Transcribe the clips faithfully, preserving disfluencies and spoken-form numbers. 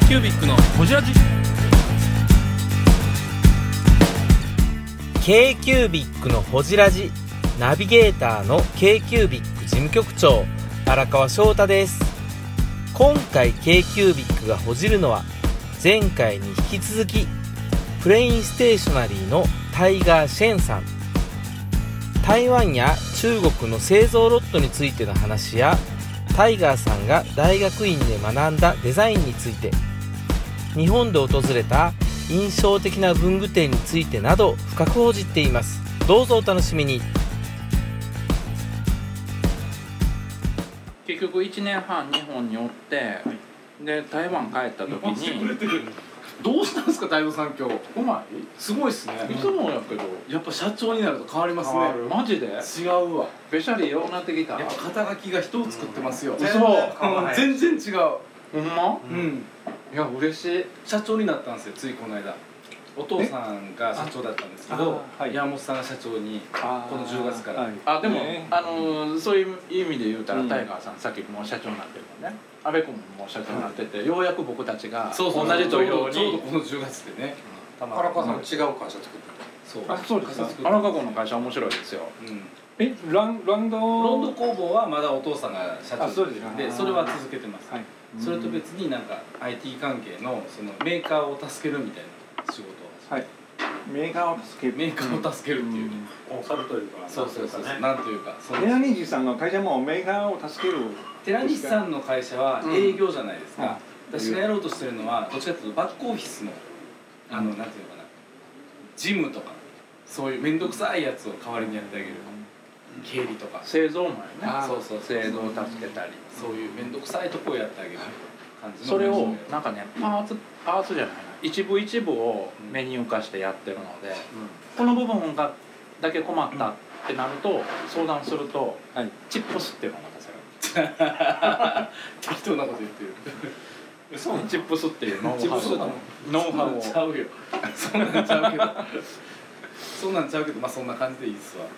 キュービックのホジラジ k キュービックのホジラジナビゲーターの k キュービック事務局長荒川翔太です。今回 k キュービックがほじるのは前回に引き続きプレインステーショナリーのタイガー・シェンさん、台湾や中国の製造ロットについての話やタイガーさんが大学院で学んだデザインについて、日本で訪れた印象的な文具店についてなど深く報じっています。どうぞお楽しみに。 結局いちねんはん日本におって、はい、で台湾帰った時にどうしたんですか、太蔵さん今日。 うまい？ すごいっすね。 いつもやけどやっぱ社長になると変わりますね。 マジで？ 違うわ。 べしゃりようなってきた。 やっぱ肩書きが人を作ってますよ。 嘘。 全然違う。 ほんま？ うん。 いや嬉しい。 社長になったんですよ、ついこの間。お父さんが社長だったんですけど、はい、山本さんが社長にこのじゅうがつから。 あ、でも、ね、あのー、そういう意味で言うたら、うん、タイガーさんさっきもう社長になってるもんね。阿部君も社長になってて、うん、ようやく僕たちが同じ土俵にちょうどこのじゅうがつでね。 荒川さん違う会社作ってて。そう。あ、そうですか。荒川君の会社面白いですよ。うん。 え、ランランドロンド工房はまだお父さんが社長で、それは続けてます。はい。それと別になんか アイティー 関係のそのメーカーを助けるみたいな仕事を。はい。 メーカーを助けるメーカーを助けるっていう、 コンサルというか、 そうそうそう、なんというか、 寺西さんの会社もメーカーを助ける。 寺西さんの会社は営業じゃないですか。私がやろうとしてるのはどっちかというとバックオフィスのあのなんていうのかな、ジムとかそういう面倒くさいやつを代わりにやってあげる。経理とか製造もやね。 そうそう、 製造を助けたり、 そういう面倒くさいとこをやってあげる感じの。 それをなんかね、パーツパーツじゃないな、一部一部をメニュー化してやってるので、うん、この部分がだけ困ったってなると相談すると、はい、チップスっていうのを渡せる。 適当なこと言ってる。 そう、チップスっていうノウハウノウハウを。 ちゃうよ。そんなんちゃうけど。そんなんちゃうけど、まあそんな感じでいいっすわ。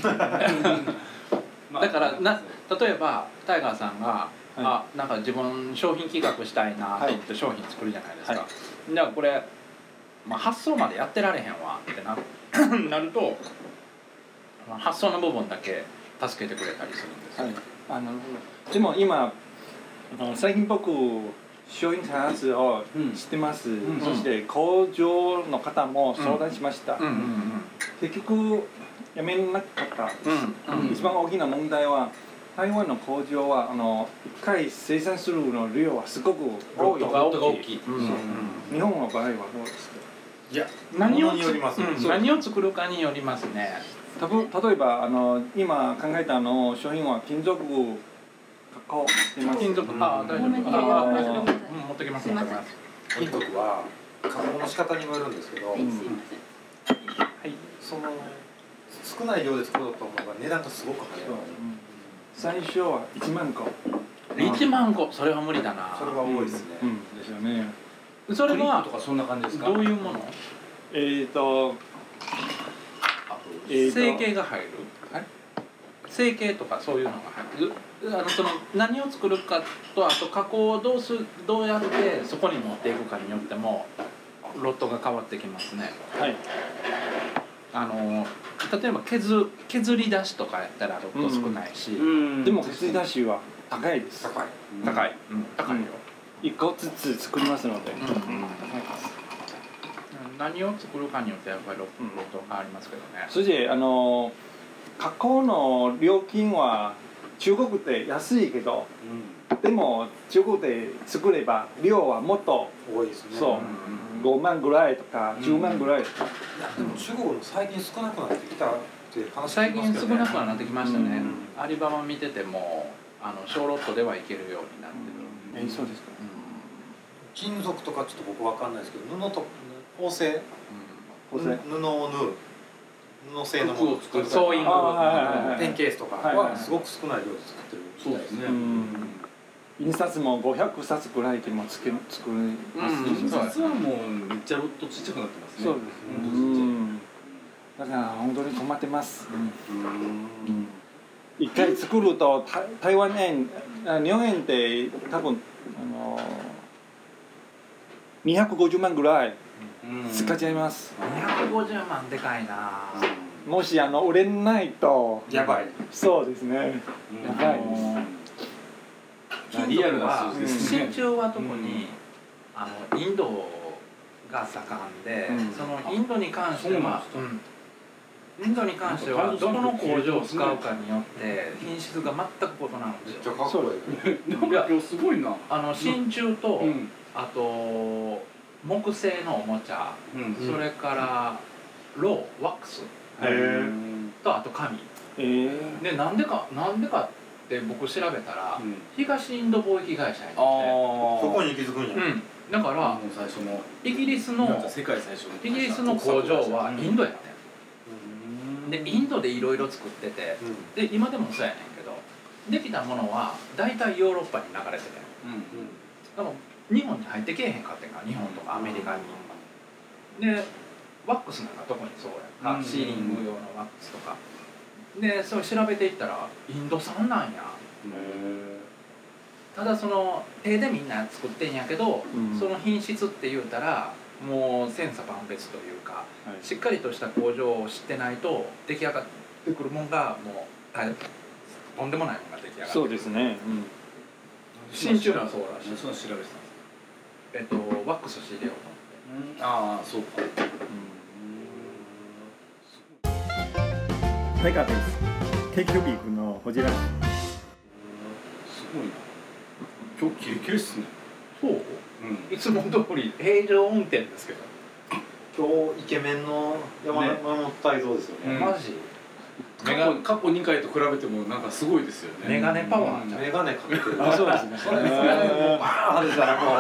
だからな、例えばタイガーさんが、はい、あ、なんか自分商品企画したいなと思って商品作るじゃないですか。はい、じゃあこれ、まあ、発送までやってられへんわってななると、発送の部分だけ助けてくれたりするんですよ。はい、 あのでも今あの最近僕商品開発をしてます、うん、そして工場の方も相談しました。結局やめなかったです、うんうん、一番大きな問題は台湾の工場はあのいっかい生産するの量はすごくロットが大きい。 日本の場合はどうですか？ いや、何をよります、うん、何を作るかによりますね。 たぶ例えばあの今考えたあの商品は金属加工してます。 金属、あ、大丈夫。あ、持ってきます。 金属は加工の仕方にもよるんですけど、はい、その少ない量で作ろうと思えば値段がすごく跳ねる。 最初はいちまんこ。 いちまんこ、それは無理だな。 それは多いですね。 うん、ですよね。 それはとかそんな感じですか？ どういうもの？ えっと、 成形が入る？はい？成形とかそういうのが入る。あのその何を作るかと、あと加工をどうすどうやってそこに持っていくかによってもロットが変わってきますね。はい。あの例えば 削, 削り出しとかやったらロット少ないし、 うんうん、でも削り出しは高いです。 高い高い、うん、高いよ。 一個ずつ作りますので、うんうん、高いです。 何を作るかによってやっぱりロット変わりますけどね。 そしてあの加工の料金は中国って安いけど、うん、でも中国で作れば量はもっと多いですね。 そう、うん、ごまんぐらいとかじゅうまんぐらいとか、 うん、いやでも中国も最近少なくなってきたって話聞きます最けどね。 近少なくなってきましたね。うん、アリババ見ててもあの小ロットではいけるようになってる。 うん、え、そうですか。うん、 金属とかちょっと僕わかんないですけど、布と縫製、うん、布を縫う布製のものを作るソーイングペンケースとかはすごく少ない量で作ってるみたいですね。 印刷もごひゃくさつぐらいでも作ります。 印刷はもうめっちゃロットちっちゃくなってますね。 そうですね。だから本当に困ってます。一回作ると台湾円、日本円って多分あのにひゃくごじゅうまんぐらい使っちゃいます、 にひゃくごじゅうまんでかいな。 もしあの売れないとやばい。 そうですね、やばいです。 リアルな数字ですね。 真鍮は特に、あのインドが盛んで、うん、そのインドに関しては、うん、インドに関してはどこの工場を使うかによって品質が全く異なるんですよ。 めっちゃかっこいい。 いやすごいな。 あの真鍮と、うん、あと木製のおもちゃ、うん、それからローワックスとあと紙。でなんでかなんでかって僕調べたら、うん、東インド貿易会社に行って、 そこに行き着くんや。 うんだから最初のイギリスの世界最初のイギリスの工場はインドやってん、でインドでいろいろ作ってて、で今でもそうやねんけどできたものは大体ヨーロッパに流れてて、でも日本に入ってけえへんかってんから日本とかアメリカに、でワックスなんか特にそうやんか、シーリング用のワックスとかでそれ調べていったらインド産なんや。ただその手でみんな作ってんやけど、うん、その品質って言うたらもう千差万別というか、はい、しっかりとした工場を知ってないと出来上がってくるもんがもうとんでもないものが出来上がってくる。 そうですね、うん、 真鍮はそうらしい。 その調べてたんですか。 えっとワックス仕入れようと思って、 うん、ああそうか。 タイガーです。ケーキュービックのホジラジ。 すごいな。今日キレキレっすね。 そう、うん、いつも通り平常運転ですけど今日イケメンの山本泰造ですよね、 うん、マジ過去過去にかいと比べてもなんかすごいですよね。 メガネパワーじゃん、 メガネかけてる。 あ、そうですね。それですね。 もうバーンしたらも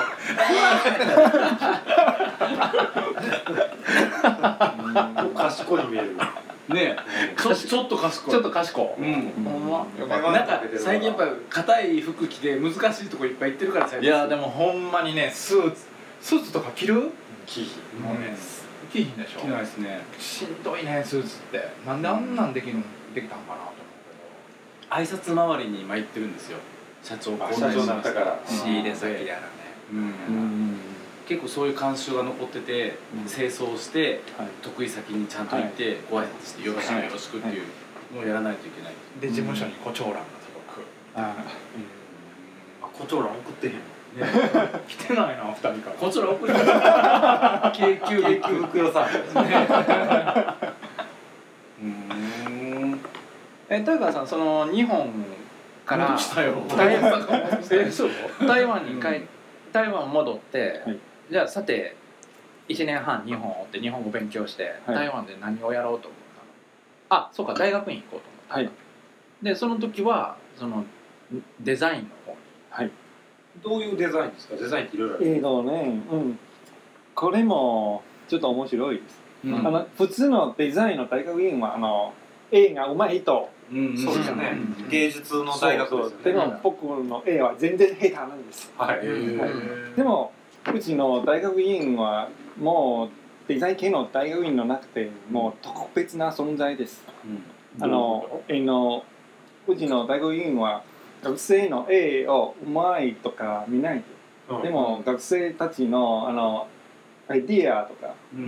う賢いに見えるねえ、ちょちょっと賢い。 ちょっと賢い。うん。 ほんま。なんか最近やっぱ硬い服着て難しいとこいっぱい行ってるから最近。 いやでもほんまにねスーツスーツとか着る？ 着ひん。 もうね着ひんでしょ。 着ないですね。 しんどいねスーツって。なんであんなんできるできたんかなと思うけど。挨拶回りに今行ってるんですよ。社長が。 社長になったから。 仕入れ先やらね。 うん。結構そういう慣習が残ってて、清掃して得意先にちゃんと行ってご挨拶してよろしくよろしくっていうのをやらないといけない。 で事務所に胡蝶蘭が届く。ああ、胡蝶蘭送ってへんの。 来てないなふたりから。 胡蝶蘭送りました。京急京急袋さん。 うん。え、タイガーさんその日本から台湾に帰台湾戻って。じゃあさていちねんはん日本を追って日本語勉強して、はい、台湾で何をやろうと思ったの？あ、そうか大学院行こうと思った、はい、でその時はそのデザインの方に、 はい、どういうデザインですか？デザインっていろいろある。 えーとね、うん、これもちょっと面白いです、うん、あの普通のデザインの大学院はあの絵が上手い人、 うん、そうですよね、うん、芸術の大学ですよね。 でも僕の絵は全然下手なんです、はい、はい、でもうちの大学院はもうデザイン系の大学院のなくてもう特別な存在です、うん、あの絵のうちの大学院は学生の絵をうまいとか見ないと、うん、でも学生たちのあのアイディアとか、うん、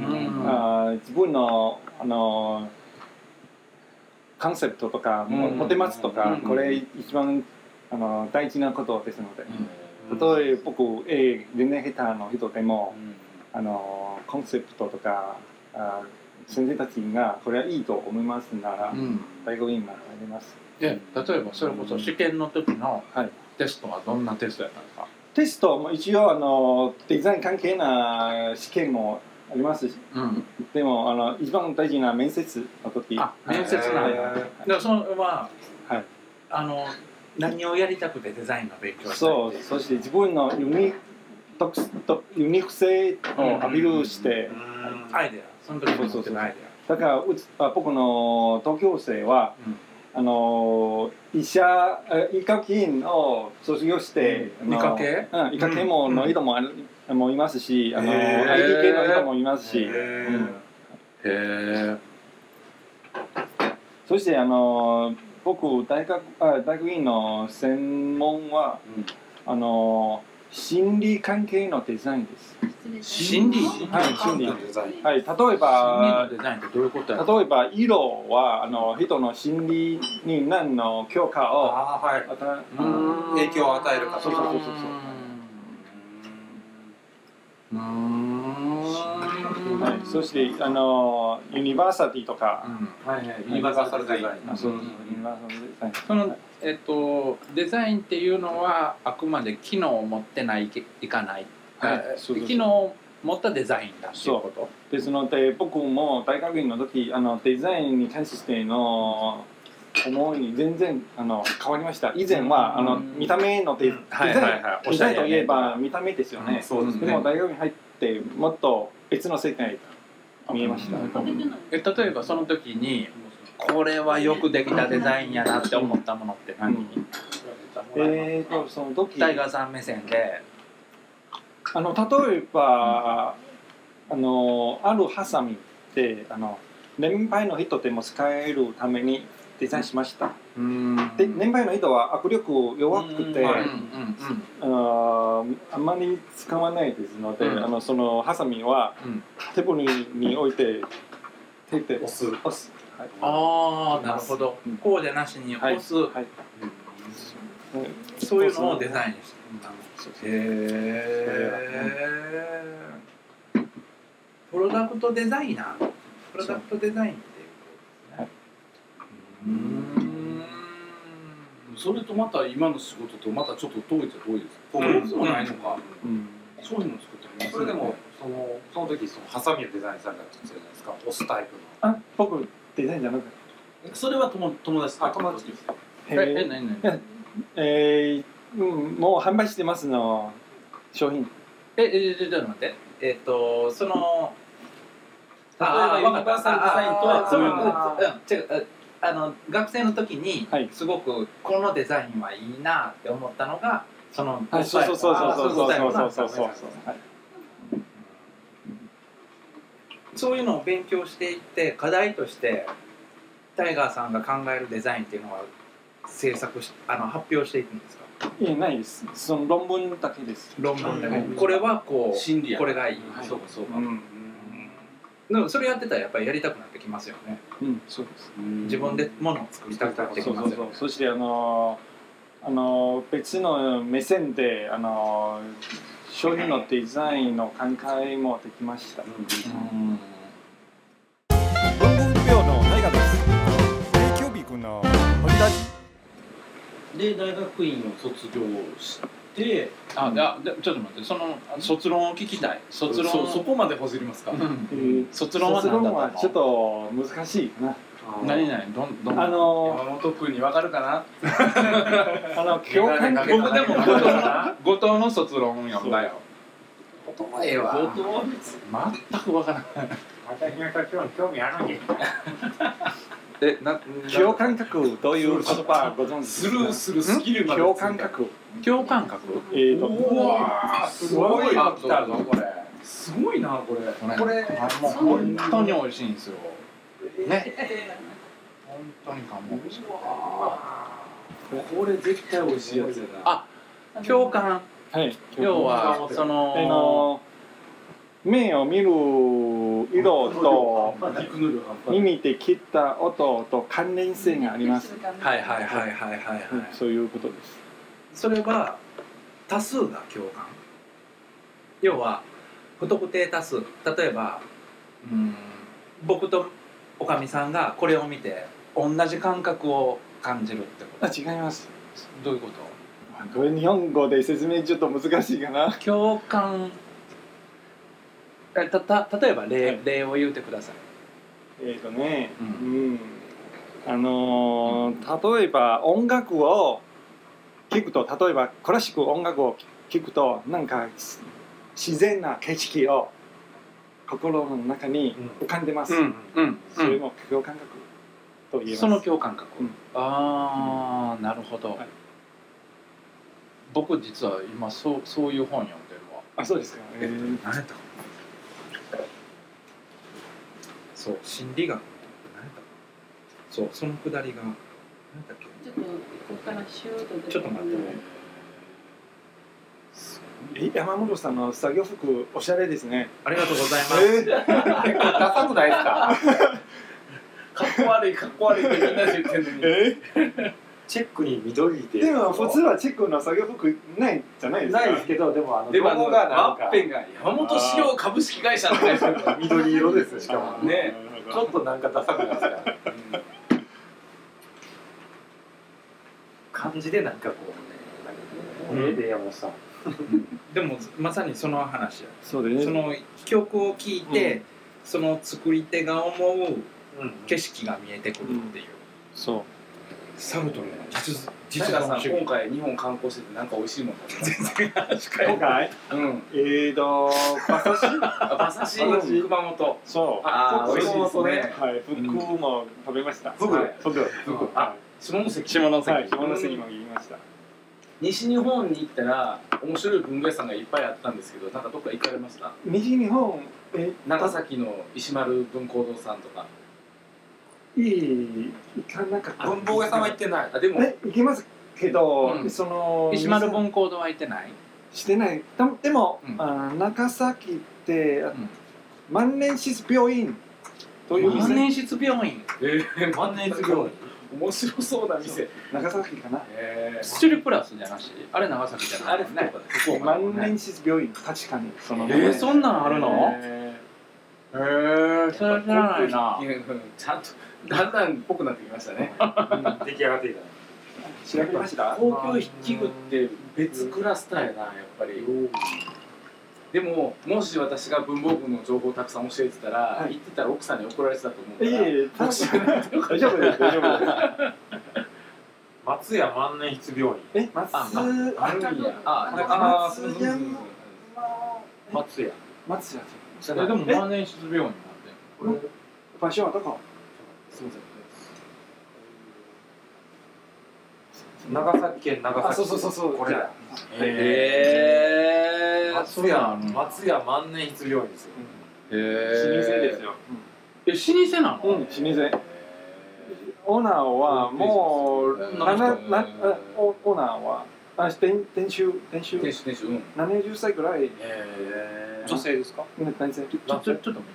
あ自分のあのコンセプトとか、うん、持てますとか、うん、これ一番あの大事なことですので、うん、例えば僕絵全然下手の人でも、うん、あのコンセプトとかあ先生たちがこれはいいと思いますなら、うん、大学院が入ります。 で例えばそれこそ試験の時のテストはどんなテストやったんですか？ テストも一応あのデザイン関係な試験もありますし、うん、でもあの一番大事な面接の時。 あ、面接なんだ。でそのは、はい、あの何をやりたくてデザインの勉強したい。 そう、そして自分のユニユニーク性をアピールして、 うん、アイデア、その時に持ってるアイデア。だからうち僕の同級生は、うん、あの医者医科院を卒業して、 うん、医科系？ うん、医科系もの人もある、うん、もいますし、あの アイティー 系の人もいますし。へえ。 そしてあの僕大学あ大学院の専門は、うん、あの心理関係のデザインです。 心理はい、心理のデザイン。 はい、例え心理のばデザインってどういうことや例えば色はあの人の心理に何の強化をああはい。 与えうん影響を与えるかそうそうそうそううーんはい、そしてあのユニバーサリティとか、 はいはい。ユニバーサルデザイン。 あそうユニバーサルデザインそのえっとデザインっていうのはあくまで機能を持ってないいいかない、 はいえそうそうそう機能を持ったデザインだっていうことですので僕も大学院の時あのデザインに関しての思いに全然あの変わりました。以前はあの見た目のデ、 うんデザイン、 はいはいはいデザインといえば見た目ですよね。 うんそうですねでも大学に入ってもっと別の世界が見えました。 え例えばその時にこれはよくできたデザインやなって思ったものって何、 うんえーとその時タイガーさん目線であの例えばあのあるハサミってあの年配の人でも使えるためにデザインしました。 うんで年配の人は握力弱くて、 うんうんあのあんまり使わないですので、 うんあのそのハサミはうんテーブルに置いて手で押す。 押す。はいああなるほど、 うんこうじゃなしに押す、 はいはいそういうのをデザインしてそうそうへえプロダクトデザイナープロダクトデザインっていうことですねうーんそれとまた今の仕事とまたちょっと遠いっちゃ遠いです遠遠いくもないのかうん商品も作ってますそれでもそのその時そのハサミをデザインされたって言ってたじゃないですか。押すタイプの。 あ僕デザインじゃなくてそれは友友達とあ友達です。 ええ何何えーうん、もう販売してますの商品。 ええちょっと待ってえっ、とその例えばユニバーサルデザインとはこういうのあーうん違うあの学生の時にはいすごくこのデザインはいいなって思ったのがそのはい、そうそうそうそうそうそうそうそうそうそう。はいそういうのを勉強していって課題としてタイガーさんが考えるデザインっていうのは制作しあの発表していくんですかいやないです。その論文だけです。 論文で、 はいこれはこう心理やこれがいい、 はいそうかそうかうん、 でもそれやってたらやっぱりやりたくなってきますよねうん、そうです。 自分でものを作りたくなってきそうそうそうますよね。 そしてあのあの別の目線であの商品のデザインの考えもできました。 うん論文発表の大河です。定休日君の掘り出し。 で大学院を卒業してあであでちょっと待ってその卒論を聞きたい卒論そそこまでほじりますかうんえー卒論は卒何だったの論はちょっと難しいかな。 何々どんどんあの山本君にわかるかなあの共感メガネかけた僕でも後藤の後藤の卒論読んだよ言葉ええわ。 相当全くわからない私の人は興味あるんです。 えな共感覚という言葉ご存知スルーするスキルまで共感覚。 共感覚えーとうわーすごいあ来たぞこれすごいなこれこれあもう本当に美味しいんですよね本当にかもこれ絶対美味しいやつやなあ共感はい。 要はそあのの目を見る色と肉の量半端ない耳で聞いた音と関連性があります。 はいはいはいはいはいはいそういうことです。 それは多数が共感要は不特定多数例えばうん僕とおかみさんがこれを見て同じ感覚を感じるってこあ、 と違います。 どういうことこれ日本語で説明ちょっと難しいかな。 共感えたた例えば例,、 はい例を言うてくださいえっとね、 ううんん、あのー例えば音楽を聴くと、例えばクラシック音楽を聴くと、なんか自然な景色を心の中に浮かんでます。 うんそれも共感覚と言えます。 その共感覚、 うんああなるほど、 はい僕実は今そうそういう本読んでるわあ、そうですか。えー何やったかそう心理学何やったかそうそのくだりが何やったっけちょっとここからシュートでちょっと待ってねすごい山本さんの作業服おしゃれですね。 ありがとうございます。 えー、結構ダサくないですか？ かっこ悪いかっこ悪いってみんなで言ってんのに。 えチェックに緑で。 でも普通はチェックの作業服ないじゃないですか。 ないですけど、でもあのでもあのロゴがなんワッかペンが山本資料株式会社って書いてある。 緑色ですしかもねちょっとなんかダサくないですか？漢字でなんかこうね、なんかね、山本さん。 でもまさにその話や。 そうですね。 その曲を聴いて、うん、その作り手が思う景色が見えてくるっていう。うん、 そう。 サルトルの実実はさん今回日本観光しててなんか美味しいもの食べました。 今回？うん。えーと馬刺し？ 馬刺し熊本。 そう。 ああ美味しいですね。 はい。福も食べました。 福。 福。福。 あ下関。 下関。 下関も行きました。 西日本に行ったら面白い文具屋さんがいっぱいあったんですけど、なんかどっか行かれました？ 西日本え長崎の石丸文庫堂さんとか。 いい行かなかった。 文房具屋さんは行ってない。 あでもえ行きますけど、うん、その石丸文庫堂は行ってない？ してない。でも、うん、あ長崎って、うん、万年筆病院という万年筆病院。 えー、万年筆病院。 面白そうな店。 長崎かな。 えー、 スチュリプラスじゃなし。あれ長崎じゃない。 あれ福岡で。福岡。 万年筆病院確かにその。 えー、そんなんあるの？えー、えー、それ知らないな。 ちゃんとだんだんっぽくなってきましたね。 出来上がっていた。 調べました。 高級筆記具って別クラスターやなやっぱり。でももし私が文房具の情報をたくさん教えてたら、はい、言ってたら奥さんに怒られてたと思うから。 いえいえ、大丈夫です大丈夫です。 松屋万年筆病院。 え、松ああるんや。ああ松屋松屋松屋。 それでも万年筆病院なんて。 場所はどこ？ すみません。 長崎県長崎。 そうそうそうそう。 これだ。 へえ。 松屋松屋万年筆病院ですよ。 へえ。 老舗ですよ。 え、老舗なの？ うん、老舗。オーナーはもうなななオーナーはあ店店主店主店主店主ななじゅっさいぐらい。へえ。女性ですか？ 男性。 ちょっとちょっと見ていい？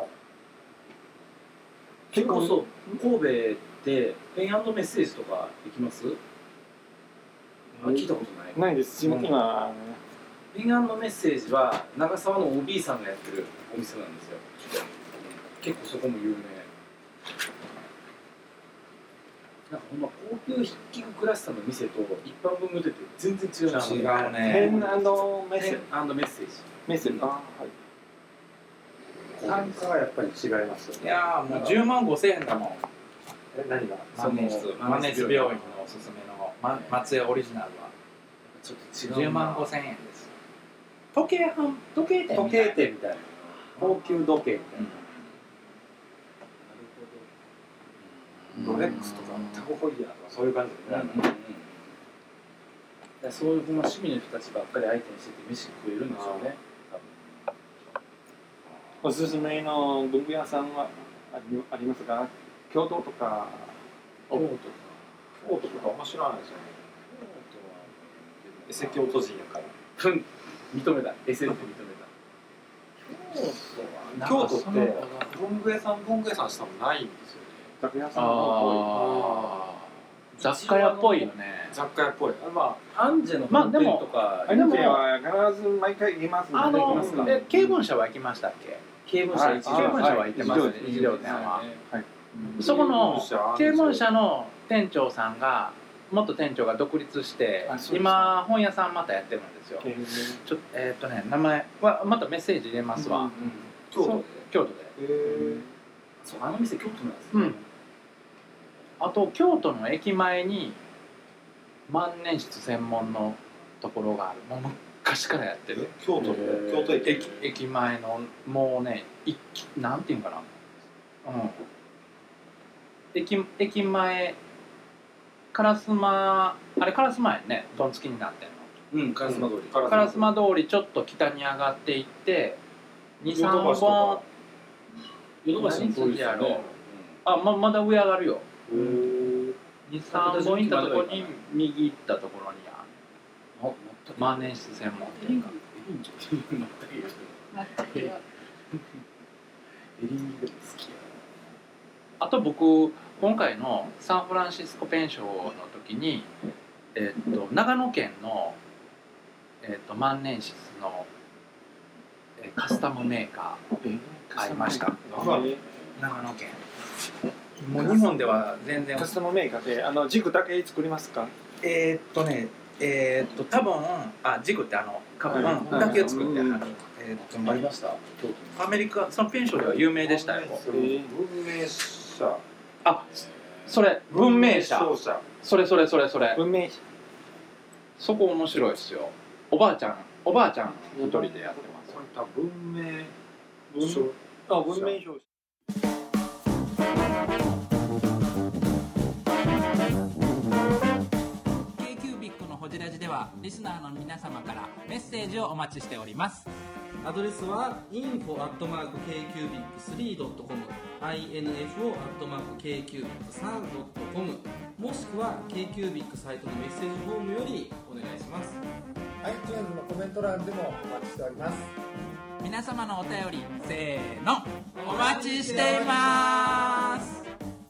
結構そう神戸でペン&メッセージとか行きます？聞いたことない。 ないです。今、うん、 ペン&メッセージは長沢の オービー さんがやってるお店なんですよ。結構そこも有名。なんかほんま高級筆記具クラスターの店と一般文具店って全然違う。 違うね。 ペン&メッセージ。 ペン&メッセージ。 メッセージ。あ、はい。 単価はやっぱり違いますよね。 いやーもうじゅうまんごせんえんだもん。 え、何が？ 万年筆万年筆病院のおすすめの松屋オリジナルはちょっと違う。 じゅうまんごせんえんです。時計販時計店時計店みたいな。高級時計みたいな。ロレックスとかタコホイヤーとかそういう感じでね。 そういうほんま趣味の人たちばっかり相手にしてて飯食えるんでしょうね。 おすすめの文具屋さんはあり、ありますか？京都とか。 京都とか。 京都とか面白いですよね。エセ京都人やから。 ふん、認めた。エセって認めた。京都って文具屋さん文具屋さんしたのないんですよね。 雑貨屋さんの雑貨屋っぽいよね。 雑貨屋っぽい。 まあアンジェの本店とか。 アンジェは必ず毎回行きますので。あのえ経文社は行きましたっけ？ 経文社一経文社は行ってますね。一両店は。そこの経文社の店長さんが元店長が独立して今本屋さんまたやってるんですよ。ちょえっとね名前はまたメッセージ入れますわ。 京都で。 京都で。 そうあの店京都なんですね。 うん。あと京都の駅前に万年筆専門のところがある。もう昔からやってる。 京都で京都駅駅駅前のもうね一なんていうんかな。うん。駅駅前烏丸あれ烏丸やね。どんつきになってんの。 うん。烏丸通り。 烏丸通りちょっと北に上がっていってにさんぼん。 ヨドバシの通りですよね。 あ、ままだ上上がるよ。にさんぼん行ったところに右行ったところにある万年筆専門店が。 エリンギが好きや。あと僕今回のサンフランシスコペンションの時に、えー、と長野県の、えー、と万年筆の、えーカスタムメーカー買いました。長野県。もう日本では全然カスタムメーカーであの軸だけ作りますか？ えー、っとねえー、っと多分あ軸ってあのカバンだけを作って、えー、っとありました。アメリカそのペンションでは有名でしたよ。 文明社。 あ、それ文明社。それそれそれそれ。 文明。 そこ面白いですよ。おばあちゃんおばあちゃん一人でやってます。 文明文あ文明商社。 ホジラジではリスナーの皆様からメッセージをお待ちしております。 アドレスは インフォ アットマーク ケーキュービックスリー ドットコム インフォ アットマーク ケーキュービックスリー ドットコム もしくは K-Cubic サイトのメッセージフォームよりお願いします。 iTunes のコメント欄でもお待ちしております。 皆様のお便りせーのお待ちしています。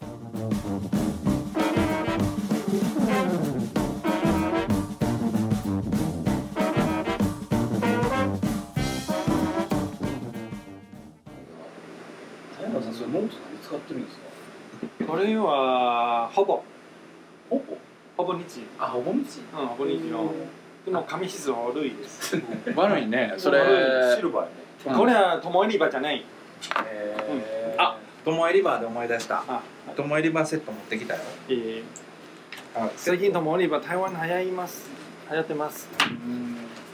それノート何使ってるんですか？ これはほぼほぼほぼ日あほぼ日うんほぼ日のでも紙質悪いです。 悪いねそれ。 シルバーね。 これは友売り場じゃない。 えー、あ友売り場で思い出した。友売り場セット持ってきたよ。 えー、あ最近友売り場台湾流行ります流行ってます。うん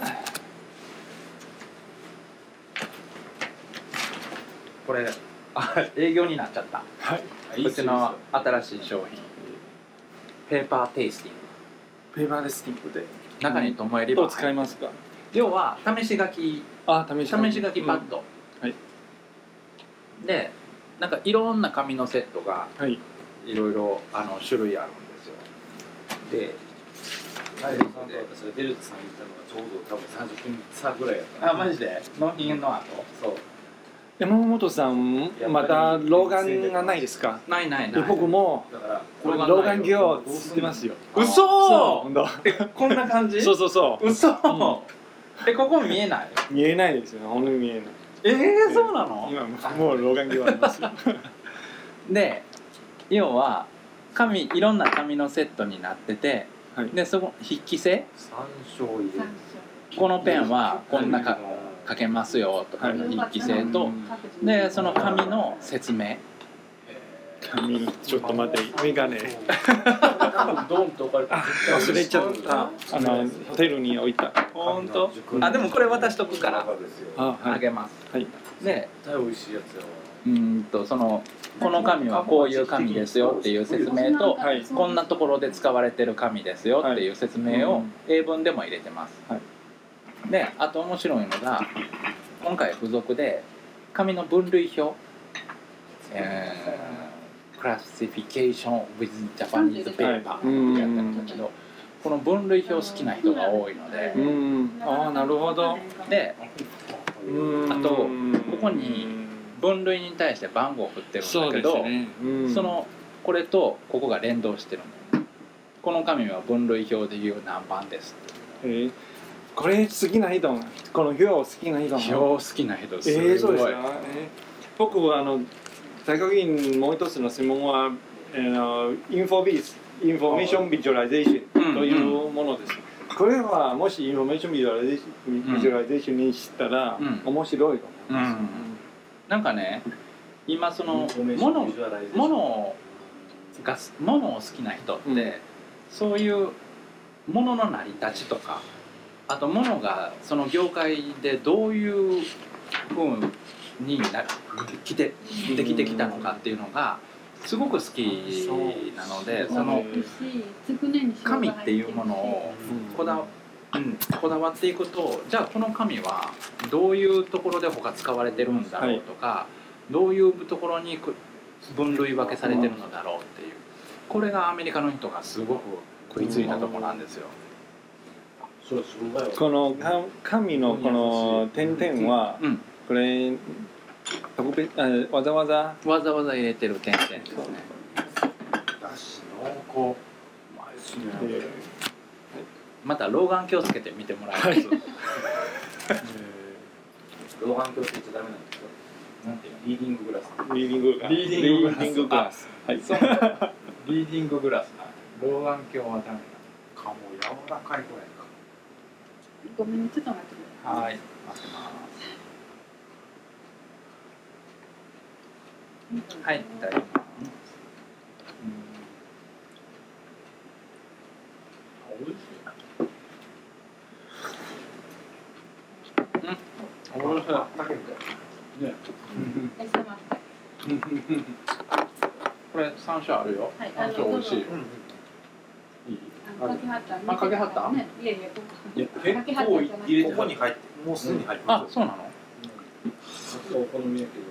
これあ営業になっちゃった。 はい。 こっちの新しい商品ペーパーテイスティング。 ペーパーテイスティングで中に友売り場どう使いますか？ 要は試し書きあ試し書き試し書きパッド、 うん、はいでなんかいろんな紙のセットがはいいろいろあの種類あるんですよ。でライドさんと私がベルトさんに行ったのがちょうど多分さんじゅっぷん差ぐらいやった。 あマジで納品の後そう山本さんまだ老眼がないですか？ ないないない。 僕もだから老眼鏡をつってますよ。 嘘そうこんな感じ？ そうそうそう嘘、うん、えここ見えない？ 見えないですよ。本当に見えない。 えー、そうなの？ 今もう老眼鏡ありますよ。 で要は紙いろんな紙のセットになってて、はい、でそこ筆記性山椒入れこのペンはこんなか書けますよとかの筆記性と、でその紙の説明。 紙ちょっと待ってメガネドンと置かれて忘れちゃった。あのホテルに置いた。 本当？あでもこれ渡しとくからあ、 あげます。 はい。 で絶対美味しいやつよ。 うんとそのこの紙はこういう紙ですよっていう説明と、はい、こんなところで使われてる紙ですよっていう説明を英文でも入れてます。はい、であと面白いのが今回付属で紙の分類表、えー、クラシフィケーション with Japanese paper ってやってるんだけど、この分類表好きな人が多いので、 うんああなるほど。 であとここに分類に対して番号を振ってるんだけど そ,、ねうん、そのこれとここが連動してるの。この紙は分類表でいう何番です。 えー、これ好きな人この表好きな人表好きな人すごい。 えー、そうですか、えー、僕はあの大学院もう一つの専門は、えー、インフォビズインフォメーションビジュアライゼーションというものです。うんうん、これはもしインフォメーションビジュアライゼーション、ビジュアライゼーションにしたら、うん、面白いと思います。うんうんなんかね今そのものものがものを好きな人って、うん、そういうものの成り立ちとかあとものがその業界でどういうふうになきてできてきたのかっていうのがすごく好きなので、その紙っていうものをこだわうん、こだわっていくとじゃあこの紙はどういうところで他使われてるんだろうとか、はい、どういうところに分類分けされてるのだろうっていうこれがアメリカの人がすごく食いついたところなんですよ。 この紙のこの点々は、 うん、 これ特別あわざわざわざわざ入れてる点々ですね。 だし濃厚。うまいですね。 また老眼鏡つけて見てもらえます。 老眼鏡って言っちゃダメなんですよ。なんていうの、リーディンググラス。 リーディングリーディンググラスリーディンググラス。はい。 そう。リーディンググラスな。老眼鏡はダメかも柔らかいぐらいか。 ごめんね、ちょっと待ってください。 な。はい、待ってます。はい、いただきます。おいしい。うん、おいしい。ね。 え、すみません。 これ山椒あるよ。 はい、 山椒おいしい。いい。 あ、かけはった。 あ、かけはった。 ね、いやいや、ここ。 いや、結構入れてここに入って、もうすでに入ってまあ、 す。 そうなの。 お好みやけど。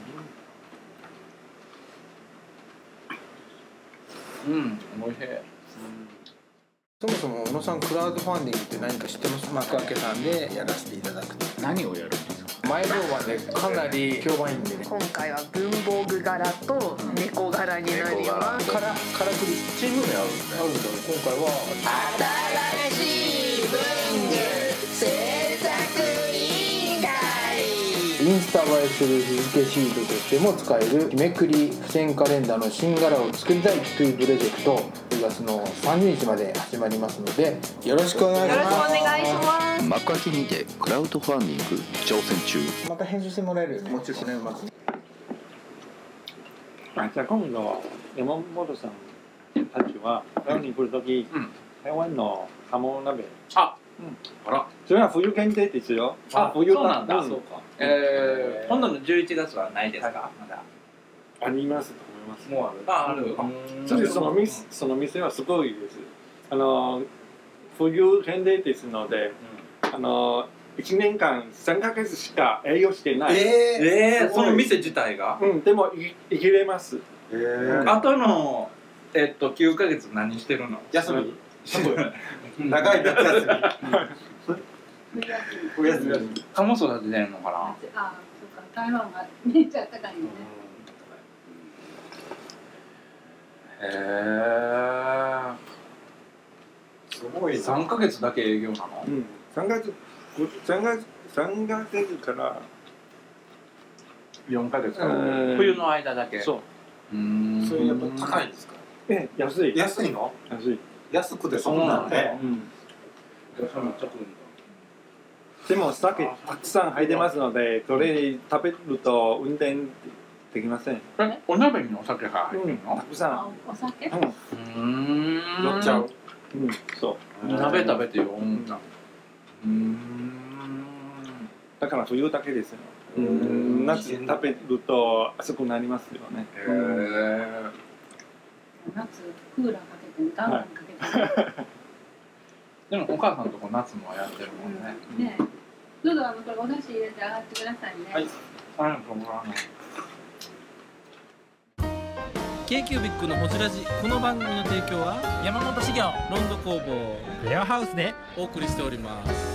うん、おいしい。 そもそも小野さん、クラウドファンディングって何か知ってます？幕開けさんでやらせていただく。 何をやるんですか。 前評判でかなり評判いいんでね。 今回は文房具柄と猫柄になるようなからからくりチーム名あるんで。あるんだ。今回は新しい文具制作委員会。 インスタ映えする日付シートとしても使える日めくり付箋カレンダーの新柄を作りたいというプロジェクト、じゅうがつのさんじゅうにちまで始まりますので、よろしくお願いします。 よろしくお願いします。 幕開けにてクラウドファンディング挑戦中。 また編集してもらえるよね。もちろんね、まず。 あ、じゃあ今度山本さんたちは台湾に来るとき、 うん、 台湾のハモ鍋。 あ、 うん、 あら。 それは冬限定ですよ。 あ、 冬そうなんだ。 うん、 そうか。えー、今度のじゅういちがつはないですか。まだ。 ありますと思います。 もうある。 あ、ある。 それその店その店はすごいです。あの冬限定ですので、あの一年間三ヶ月しか営業してない。 ええー、その店自体が。 うん、でもい生きれます。 えー、 あとのえっときゅうかげつ何してるの？ 休み。長い夏休み。冬休み。 カモ育ててるのかな。 あ、そうか。台湾がめっちゃ暖かいよね。 へえ。 すごい。 三ヶ月だけ営業なの？ うん、三ヶ月三ヶ月三ヶ月から四ヶ月か。 うん冬の間だけ。 そう。 うーん。 それやっぱ高いんですか。 え、安い。 安いの？ 安い。 安くてそんなんね。 うん。 それめっちゃ食うんだ。 でも酒たくさん入ってますので、これ食べると運転できません。 え、お鍋にお酒が入ってるの？ たくさん。 あ、お酒？ うん。 うーん。 乗っちゃう。 うん、そう。 鍋食べてよ。 うん。 うーん。 だから冬だけですよ。うん。夏食べると熱くなりますよね。 へえ。 夏クーラーかけてガンガンかけて。 でもお母さんとこ夏もやってるもんね。 ねえ。どうぞ、あのこれお出汁入れて上がってくださいね。 はい。ありがとうございます。 k q b i c のホジラジ、この番組の提供は山本資源ロンド工房レアハウスでお送りしております。